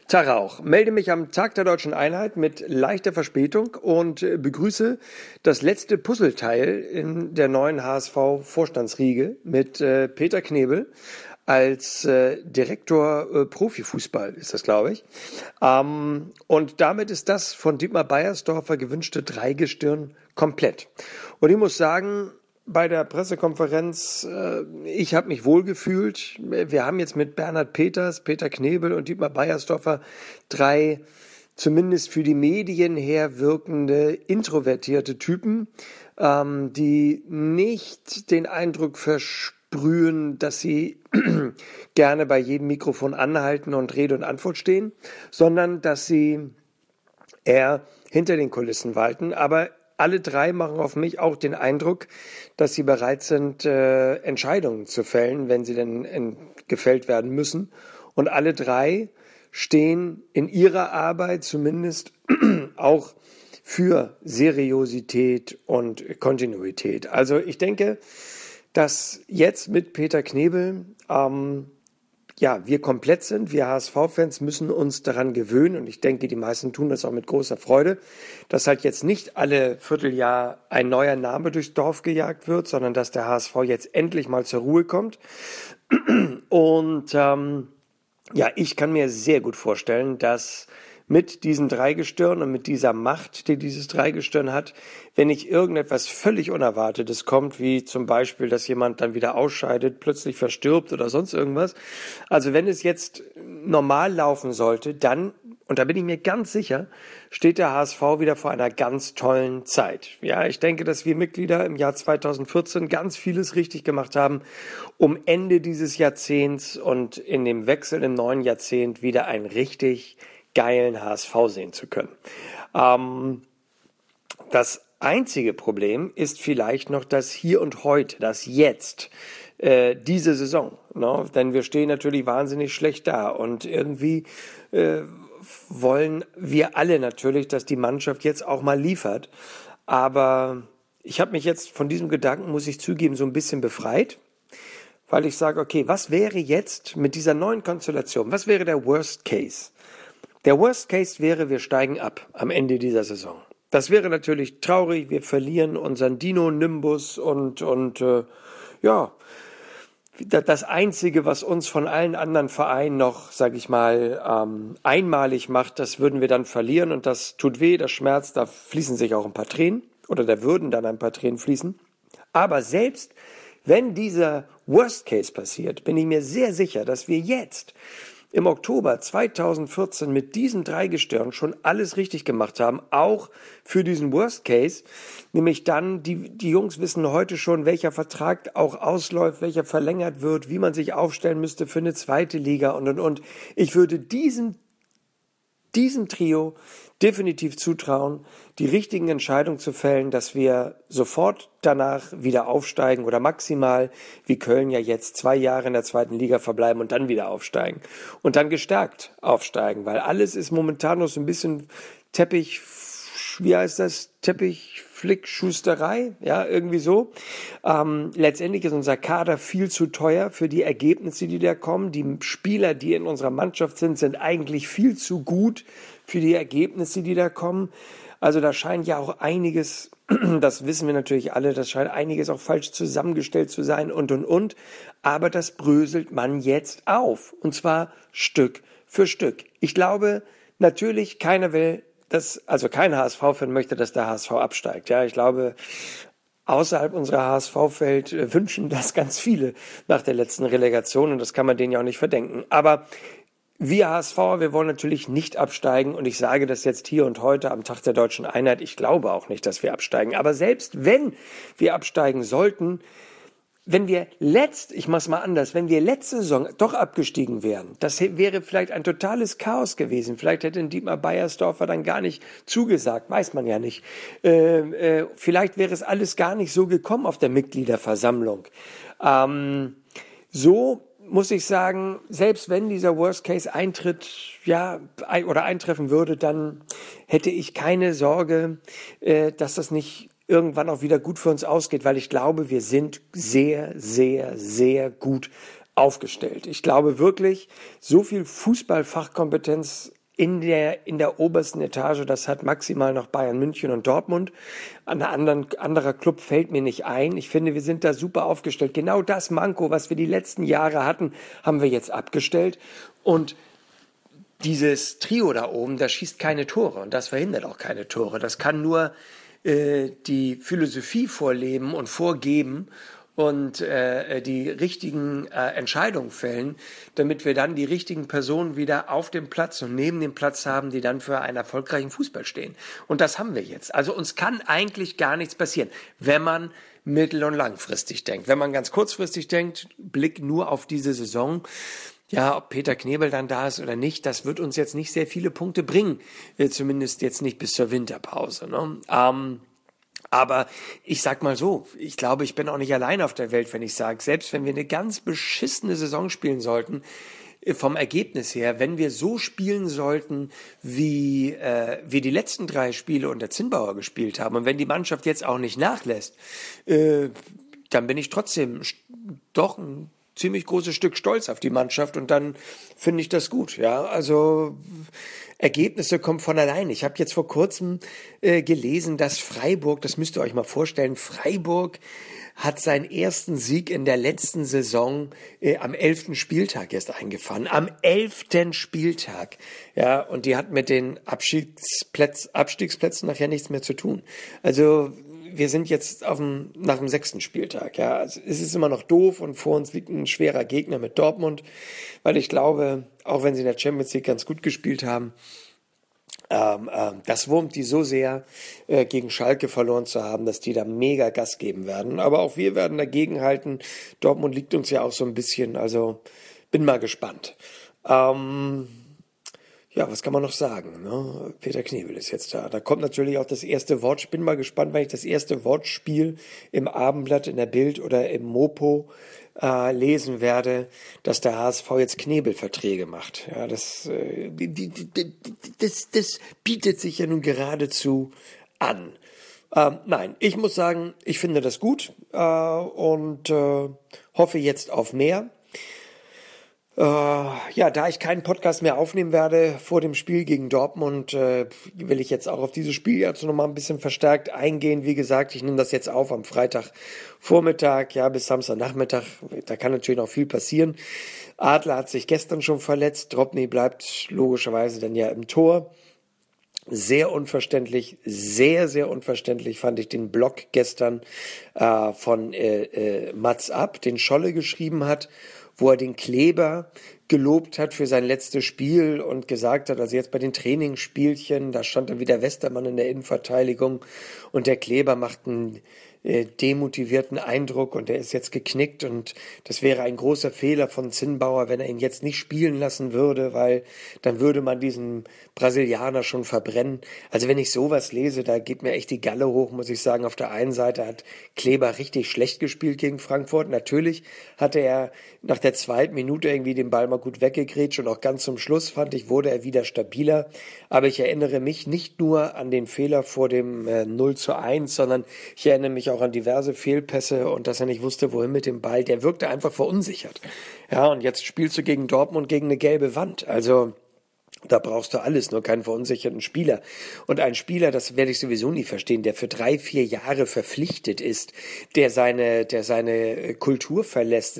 Tag auch. Melde mich am Tag der Deutschen Einheit mit leichter Verspätung und begrüße das letzte Puzzleteil in der neuen HSV-Vorstandsriege mit Peter Knebel als Direktor Profifußball ist das, glaube ich. Und damit ist das von Dietmar Beiersdorfer gewünschte Dreigestirn komplett. Und ich muss sagen, bei der Pressekonferenz, ich habe mich wohlgefühlt. Wir haben jetzt mit Bernhard Peters, Peter Knebel und Dietmar Beiersdorfer drei zumindest für die Medien her wirkende, introvertierte Typen, die nicht den Eindruck versprühen, dass sie gerne bei jedem Mikrofon anhalten und Rede und Antwort stehen, sondern dass sie eher hinter den Kulissen walten. Aber alle drei machen auf mich auch den Eindruck, dass sie bereit sind, Entscheidungen zu fällen, wenn sie denn gefällt werden müssen. Und alle drei stehen in ihrer Arbeit zumindest auch für Seriosität und Kontinuität. Also ich denke, dass jetzt mit Peter Knebel wir komplett sind. Wir HSV-Fans müssen uns daran gewöhnen und ich denke, die meisten tun das auch mit großer Freude, dass halt jetzt nicht alle Vierteljahr ein neuer Name durchs Dorf gejagt wird, sondern dass der HSV jetzt endlich mal zur Ruhe kommt. Und ich kann mir sehr gut vorstellen, dass mit diesem Dreigestirn und mit dieser Macht, die dieses Dreigestirn hat, wenn nicht irgendetwas völlig Unerwartetes kommt, wie zum Beispiel, dass jemand dann wieder ausscheidet, plötzlich verstirbt oder sonst irgendwas. Also wenn es jetzt normal laufen sollte, dann, und da bin ich mir ganz sicher, steht der HSV wieder vor einer ganz tollen Zeit. Ja, ich denke, dass wir Mitglieder im Jahr 2014 ganz vieles richtig gemacht haben, um Ende dieses Jahrzehnts und in dem Wechsel im neuen Jahrzehnt wieder ein richtig geilen HSV sehen zu können. Das einzige Problem ist vielleicht noch das Hier und Heute, das Jetzt, diese Saison. Ne? Denn wir stehen natürlich wahnsinnig schlecht da und irgendwie wollen wir alle natürlich, dass die Mannschaft jetzt auch mal liefert. Aber ich habe mich jetzt von diesem Gedanken, muss ich zugeben, so ein bisschen befreit, weil ich sage, okay, was wäre jetzt mit dieser neuen Konstellation? Was wäre der Worst Case? Der Worst Case wäre, wir steigen ab am Ende dieser Saison. Das wäre natürlich traurig, wir verlieren unseren Dino-Nimbus und das Einzige, was uns von allen anderen Vereinen noch, sage ich mal, einmalig macht, das würden wir dann verlieren und das tut weh, das schmerzt, da fließen sich auch ein paar Tränen oder da würden dann ein paar Tränen fließen. Aber selbst wenn dieser Worst Case passiert, bin ich mir sehr sicher, dass wir jetzt im Oktober 2014 mit diesen Dreigestirn schon alles richtig gemacht haben, auch für diesen Worst Case, nämlich dann, die Jungs wissen heute schon, welcher Vertrag auch ausläuft, welcher verlängert wird, wie man sich aufstellen müsste für eine zweite Liga und. Ich würde diesem Trio definitiv zutrauen, die richtigen Entscheidungen zu fällen, dass wir sofort danach wieder aufsteigen oder maximal, wie Köln ja jetzt 2 Jahre in der zweiten Liga verbleiben und dann wieder aufsteigen. Und dann gestärkt aufsteigen, weil alles ist momentan noch so ein bisschen Teppichflickschusterei, ja, irgendwie so. Letztendlich ist unser Kader viel zu teuer für die Ergebnisse, die da kommen. Die Spieler, die in unserer Mannschaft sind eigentlich viel zu gut für die Ergebnisse, die da kommen. Also da scheint ja auch einiges, das wissen wir natürlich alle, das scheint einiges auch falsch zusammengestellt zu sein und. Aber das bröselt man jetzt auf. Und zwar Stück für Stück. Ich glaube, natürlich, keiner will kein HSV-Fan möchte, dass der HSV absteigt. Ja, ich glaube, außerhalb unserer HSV-Welt wünschen das ganz viele nach der letzten Relegation und das kann man denen ja auch nicht verdenken. Aber wir HSVer, wir wollen natürlich nicht absteigen und ich sage das jetzt hier und heute am Tag der Deutschen Einheit. Ich glaube auch nicht, dass wir absteigen. Aber selbst wenn wir absteigen sollten, wenn wir letzte Saison doch abgestiegen wären, das wäre vielleicht ein totales Chaos gewesen. Vielleicht hätte Dietmar Beiersdorfer dann gar nicht zugesagt, weiß man ja nicht. Vielleicht wäre es alles gar nicht so gekommen auf der Mitgliederversammlung. So muss ich sagen, selbst wenn dieser Worst Case eintreffen würde, dann hätte ich keine Sorge, dass das nicht irgendwann auch wieder gut für uns ausgeht, weil ich glaube, wir sind sehr, sehr, sehr gut aufgestellt. Ich glaube wirklich, so viel Fußballfachkompetenz in der obersten Etage. Das hat maximal noch Bayern München und Dortmund. Anderer Club fällt mir nicht ein. Ich finde, wir sind da super aufgestellt. Genau das Manko, was wir die letzten Jahre hatten, haben wir jetzt abgestellt. Und dieses Trio da oben, das schießt keine Tore und das verhindert auch keine Tore. Das kann nur die Philosophie vorleben und vorgeben und die richtigen Entscheidungen fällen, damit wir dann die richtigen Personen wieder auf dem Platz und neben dem Platz haben, die dann für einen erfolgreichen Fußball stehen. Und das haben wir jetzt. Also uns kann eigentlich gar nichts passieren, wenn man mittel- und langfristig denkt. Wenn man ganz kurzfristig denkt, Blick nur auf diese Saison, ja, ob Peter Knebel dann da ist oder nicht, das wird uns jetzt nicht sehr viele Punkte bringen. Zumindest jetzt nicht bis zur Winterpause. Ne? Aber ich sag mal so, ich glaube, ich bin auch nicht allein auf der Welt, wenn ich sage, selbst wenn wir eine ganz beschissene Saison spielen sollten, vom Ergebnis her, wenn wir so spielen sollten, wie wir die letzten 3 Spiele unter Zinnbauer gespielt haben und wenn die Mannschaft jetzt auch nicht nachlässt, dann bin ich trotzdem doch ein ziemlich großes Stück Stolz auf die Mannschaft und dann finde ich das gut. Ja, also Ergebnisse kommen von allein. Ich habe jetzt vor kurzem gelesen, dass Freiburg, das müsst ihr euch mal vorstellen, Freiburg hat seinen ersten Sieg in der letzten Saison am 11. Spieltag erst eingefahren. Am 11. Spieltag. Ja, und die hat mit den Abstiegsplätzen nachher nichts mehr zu tun. Also wir sind jetzt nach dem 6. Spieltag. Ja, also es ist immer noch doof und vor uns liegt ein schwerer Gegner mit Dortmund, weil ich glaube, auch wenn sie in der Champions League ganz gut gespielt haben, das wurmt die so sehr, gegen Schalke verloren zu haben, dass die da mega Gas geben werden. Aber auch wir werden dagegen halten. Dortmund liegt uns ja auch so ein bisschen, also bin mal gespannt. Ja, was kann man noch sagen? Ne? Peter Knebel ist jetzt da. Da kommt natürlich auch das erste Wort. Ich bin mal gespannt, wenn ich das erste Wortspiel im Abendblatt, in der Bild oder im Mopo lesen werde, dass der HSV jetzt Knebelverträge macht. Ja, das bietet sich ja nun geradezu an. Nein, ich muss sagen, ich finde das gut und hoffe jetzt auf mehr. Ja, da ich keinen Podcast mehr aufnehmen werde vor dem Spiel gegen Dortmund, will ich jetzt auch auf dieses Spiel jetzt noch mal ein bisschen verstärkt eingehen. Wie gesagt, ich nehme das jetzt auf am Freitagvormittag, ja, bis Samstagnachmittag. Da kann natürlich noch viel passieren. Adler hat sich gestern schon verletzt. Drobny bleibt logischerweise dann ja im Tor. Sehr unverständlich, sehr, sehr unverständlich fand ich den Blog gestern von Mats Ab, den Scholle geschrieben hat, wo er den Kleber gelobt hat für sein letztes Spiel und gesagt hat, also jetzt bei den Trainingsspielchen, da stand dann wieder Westermann in der Innenverteidigung und der Kleber macht einen demotivierten Eindruck und er ist jetzt geknickt und das wäre ein großer Fehler von Zinnbauer, wenn er ihn jetzt nicht spielen lassen würde, weil dann würde man diesen Brasilianer schon verbrennen. Also wenn ich sowas lese, da geht mir echt die Galle hoch, muss ich sagen. Auf der einen Seite hat Kleber richtig schlecht gespielt gegen Frankfurt. Natürlich hatte er nach der 2. Minute irgendwie den Ball mal gut weggegrätscht und auch ganz zum Schluss, fand ich, wurde er wieder stabiler. Aber ich erinnere mich nicht nur an den Fehler vor dem 0:1, sondern ich erinnere mich auch an diverse Fehlpässe und dass er nicht wusste, wohin mit dem Ball. Der wirkte einfach verunsichert. Ja, und jetzt spielst du gegen Dortmund gegen eine gelbe Wand. Also da brauchst du alles, nur keinen verunsicherten Spieler. Und ein Spieler, das werde ich sowieso nie verstehen, der für 3-4 Jahre verpflichtet ist, der seine Kultur verlässt,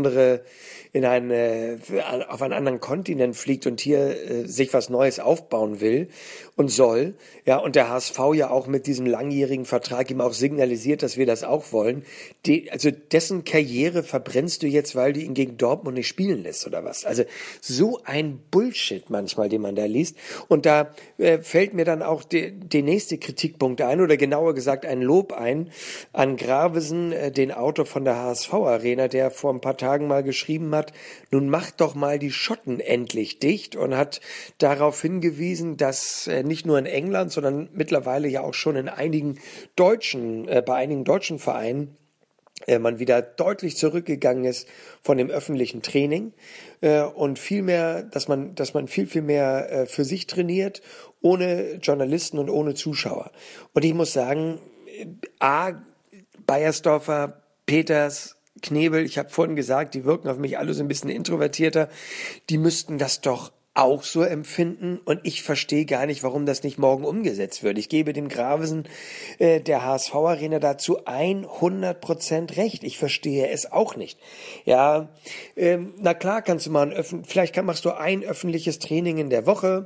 auf einen anderen Kontinent fliegt und hier sich was Neues aufbauen will und soll. Ja, und der HSV ja auch mit diesem langjährigen Vertrag ihm auch signalisiert, dass wir das auch wollen. Also dessen Karriere verbrennst du jetzt, weil du ihn gegen Dortmund nicht spielen lässt oder was? Also so ein Bullshit manchmal, den man da liest. Und da fällt mir dann auch der nächste Kritikpunkt ein oder genauer gesagt ein Lob ein an Gravesen, den Autor von der HSV-Arena, der vor ein paar Tagen mal geschrieben hat, nun macht doch mal die Schotten endlich dicht und hat darauf hingewiesen, dass nicht nur in England, sondern mittlerweile ja auch schon in bei einigen deutschen Vereinen man wieder deutlich zurückgegangen ist von dem öffentlichen Training und dass man viel mehr für sich trainiert, ohne Journalisten und ohne Zuschauer. Und ich muss sagen, Beiersdorfer, Peters, Knebel, ich habe vorhin gesagt, die wirken auf mich alle so ein bisschen introvertierter, die müssten das doch auch so empfinden und ich verstehe gar nicht, warum das nicht morgen umgesetzt wird. Ich gebe dem Gravesen der HSV-Arena dazu 100% recht. Ich verstehe es auch nicht. Ja, na klar kannst du mal machst du ein öffentliches Training in der Woche,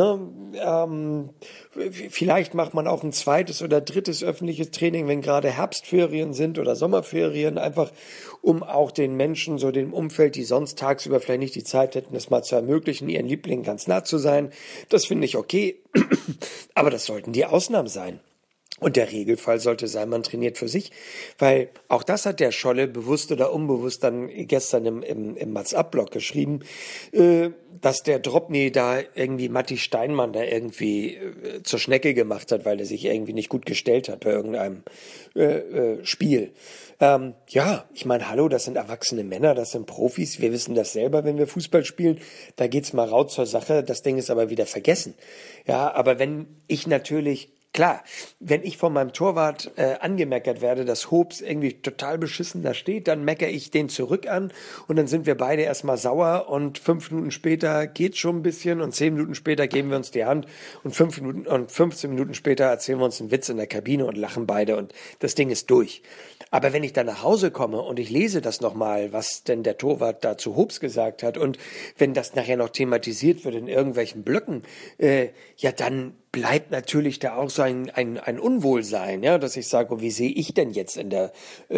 ne? Vielleicht macht man auch ein zweites oder drittes öffentliches Training, wenn gerade Herbstferien sind oder Sommerferien, einfach um auch den Menschen, so dem Umfeld, die sonst tagsüber vielleicht nicht die Zeit hätten, das mal zu ermöglichen, ihren Lieblingen ganz nah zu sein. Das finde ich okay, aber das sollten die Ausnahmen sein. Und der Regelfall sollte sein, man trainiert für sich, weil auch das hat der Scholle bewusst oder unbewusst dann gestern im Mats-Up-Blog geschrieben, dass der Drobny da irgendwie Matti Steinmann da irgendwie zur Schnecke gemacht hat, weil er sich irgendwie nicht gut gestellt hat bei irgendeinem Spiel. Ja, ich meine, hallo, das sind erwachsene Männer, das sind Profis, wir wissen das selber, wenn wir Fußball spielen, da geht's mal raus zur Sache, das Ding ist aber wieder vergessen. Ja, aber wenn ich natürlich klar, wenn ich von meinem Torwart angemeckert werde, dass Hobbs irgendwie total beschissen da steht, dann meckere ich den zurück an und dann sind wir beide erstmal sauer und 5 Minuten später geht's schon ein bisschen und 10 Minuten später geben wir uns die Hand und 5 Minuten und 15 Minuten später erzählen wir uns einen Witz in der Kabine und lachen beide und das Ding ist durch. Aber wenn ich dann nach Hause komme und ich lese das nochmal, was denn der Torwart da zu Hobbs gesagt hat und wenn das nachher noch thematisiert wird in irgendwelchen Blöcken, ja dann bleibt natürlich da auch so ein Unwohlsein, ja, dass ich sage, oh, wie sehe ich denn jetzt in der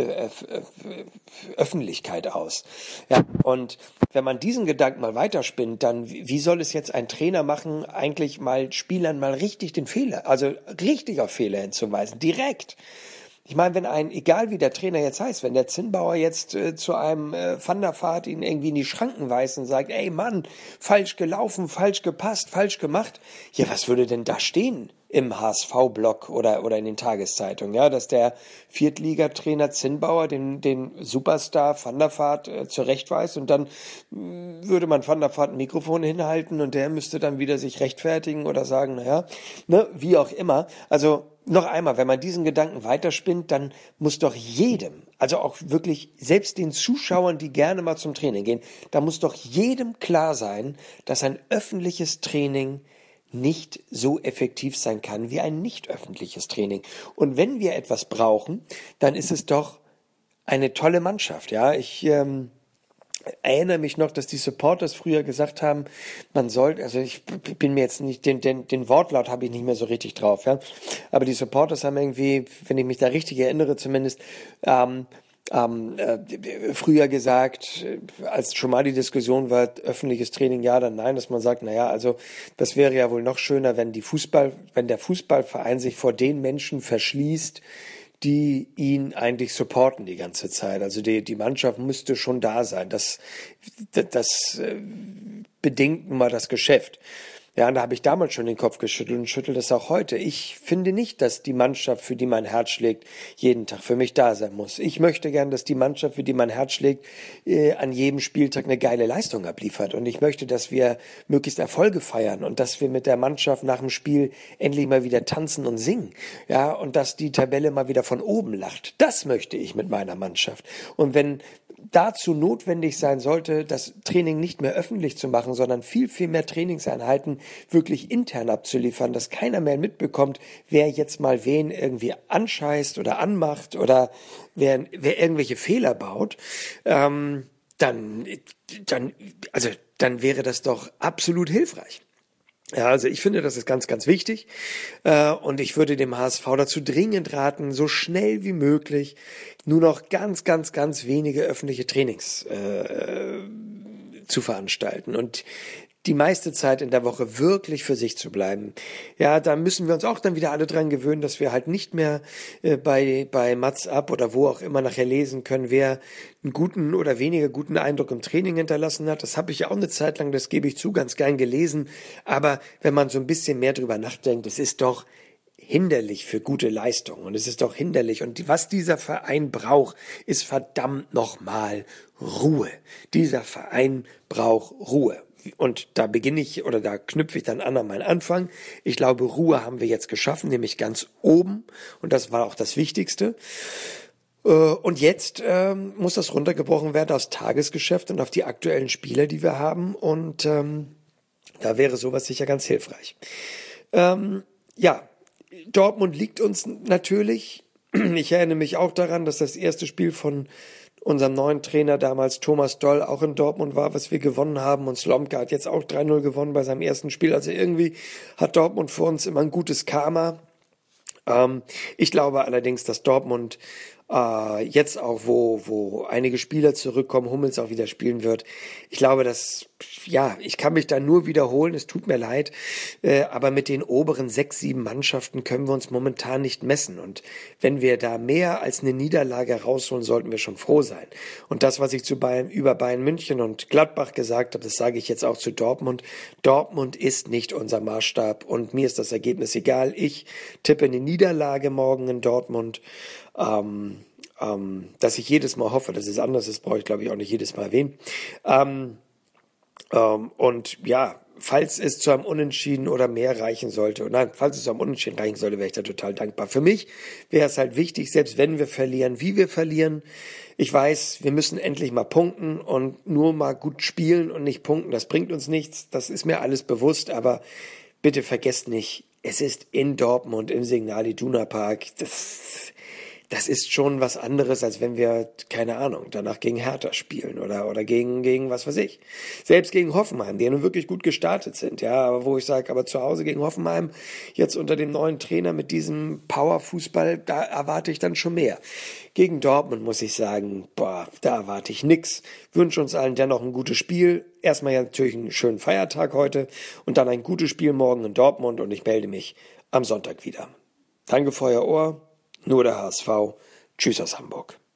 Öffentlichkeit aus? Ja, und wenn man diesen Gedanken mal weiterspinnt, dann wie soll es jetzt ein Trainer machen, eigentlich mal Spielern mal richtig den Fehler, also richtig auf Fehler hinzuweisen, direkt. Ich meine, egal wie der Trainer jetzt heißt, wenn der Zinnbauer jetzt zu einem Van der Vaart ihn irgendwie in die Schranken weist und sagt, ey Mann, falsch gelaufen, falsch gepasst, falsch gemacht, ja, was würde denn da stehen im HSV-Blog oder in den Tageszeitungen, ja, dass der Viertligatrainer Zinnbauer den Superstar Van der Vaart zurechtweist und dann würde man Van der Vaart ein Mikrofon hinhalten und der müsste dann wieder sich rechtfertigen oder sagen, naja, ne, wie auch immer, also noch einmal, wenn man diesen Gedanken weiterspinnt, dann muss doch jedem, also auch wirklich selbst den Zuschauern, die gerne mal zum Training gehen, da muss doch jedem klar sein, dass ein öffentliches Training nicht so effektiv sein kann wie ein nicht öffentliches Training. Und wenn wir etwas brauchen, dann ist es doch eine tolle Mannschaft. Ja, ich erinnere mich noch, dass die Supporters früher gesagt haben, man sollte, also ich bin mir jetzt nicht, den Wortlaut habe ich nicht mehr so richtig drauf, ja, aber die Supporters haben irgendwie, wenn ich mich da richtig erinnere zumindest, früher gesagt, als schon mal die Diskussion war, öffentliches Training ja, dann nein, dass man sagt, naja, also das wäre ja wohl noch schöner, wenn der Fußballverein sich vor den Menschen verschließt, die ihn eigentlich supporten die ganze Zeit. Also die Mannschaft müsste schon da sein. Das bedingt nun mal das Geschäft. Ja, und da habe ich damals schon den Kopf geschüttelt und schüttel das auch heute. Ich finde nicht, dass die Mannschaft, für die mein Herz schlägt, jeden Tag für mich da sein muss. Ich möchte gern, dass die Mannschaft, für die mein Herz schlägt, an jedem Spieltag eine geile Leistung abliefert. Und ich möchte, dass wir möglichst Erfolge feiern und dass wir mit der Mannschaft nach dem Spiel endlich mal wieder tanzen und singen. Ja, und dass die Tabelle mal wieder von oben lacht. Das möchte ich mit meiner Mannschaft. Und wenn dazu notwendig sein sollte, das Training nicht mehr öffentlich zu machen, sondern viel, viel mehr Trainingseinheiten wirklich intern abzuliefern, dass keiner mehr mitbekommt, wer jetzt mal wen irgendwie anscheißt oder anmacht oder wer irgendwelche Fehler baut, dann wäre das doch absolut hilfreich. Ja, also ich finde, das ist ganz, ganz wichtig und ich würde dem HSV dazu dringend raten, so schnell wie möglich nur noch ganz, ganz, ganz wenige öffentliche Trainings zu veranstalten und die meiste Zeit in der Woche wirklich für sich zu bleiben. Ja, da müssen wir uns auch dann wieder alle dran gewöhnen, dass wir halt nicht mehr bei Mats-Up oder wo auch immer nachher lesen können, wer einen guten oder weniger guten Eindruck im Training hinterlassen hat. Das habe ich ja auch eine Zeit lang, das gebe ich zu, ganz gern gelesen. Aber wenn man so ein bisschen mehr drüber nachdenkt, es ist doch hinderlich für gute Leistung und es ist doch hinderlich und was dieser Verein braucht, ist verdammt nochmal Ruhe. Dieser Verein braucht Ruhe. Und da knüpfe ich dann an meinen Anfang. Ich glaube, Ruhe haben wir jetzt geschaffen, nämlich ganz oben. Und das war auch das Wichtigste. Und jetzt muss das runtergebrochen werden aufs Tagesgeschäft und auf die aktuellen Spieler, die wir haben. Und Da wäre sowas sicher ganz hilfreich. Ja, Dortmund liegt uns natürlich. Ich erinnere mich auch daran, dass das erste Spiel von unserem neuen Trainer damals, Thomas Doll, auch in Dortmund war, was wir gewonnen haben. Und Slomka hat jetzt auch 3-0 gewonnen bei seinem ersten Spiel. Also irgendwie hat Dortmund für uns immer ein gutes Karma. Ich glaube allerdings, dass Dortmund jetzt auch, wo einige Spieler zurückkommen, Hummels auch wieder spielen wird. Ich glaube, ich kann mich da nur wiederholen, es tut mir leid, aber mit den oberen 6, 7 Mannschaften können wir uns momentan nicht messen. Und wenn wir da mehr als eine Niederlage rausholen, sollten wir schon froh sein. Und das, was ich über Bayern München und Gladbach gesagt habe, das sage ich jetzt auch zu Dortmund. Dortmund ist nicht unser Maßstab und mir ist das Ergebnis egal. Ich tippe eine Niederlage morgen in Dortmund. Dass ich jedes Mal hoffe, dass es anders ist, brauche ich glaube ich auch nicht jedes Mal erwähnen. Und ja, falls es zu einem Unentschieden oder mehr reichen sollte, falls es zu einem Unentschieden reichen sollte, wäre ich da total dankbar. Für mich wäre es halt wichtig, selbst wenn wir verlieren, wie wir verlieren. Ich weiß, wir müssen endlich mal punkten und nur mal gut spielen und nicht punkten. Das bringt uns nichts, das ist mir alles bewusst, aber bitte vergesst nicht, es ist in Dortmund im Signal Iduna Park. Das ist schon was anderes, als wenn wir, keine Ahnung, danach gegen Hertha spielen oder gegen was weiß ich. Selbst gegen Hoffenheim, die ja nun wirklich gut gestartet sind, ja, aber wo ich sage, aber zu Hause gegen Hoffenheim, jetzt unter dem neuen Trainer mit diesem Powerfußball, da erwarte ich dann schon mehr. Gegen Dortmund muss ich sagen, da erwarte ich nix. Wünsche uns allen dennoch ein gutes Spiel. Erstmal ja natürlich einen schönen Feiertag heute und dann ein gutes Spiel morgen in Dortmund und ich melde mich am Sonntag wieder. Danke für euer Ohr. Nur der HSV. Tschüss aus Hamburg.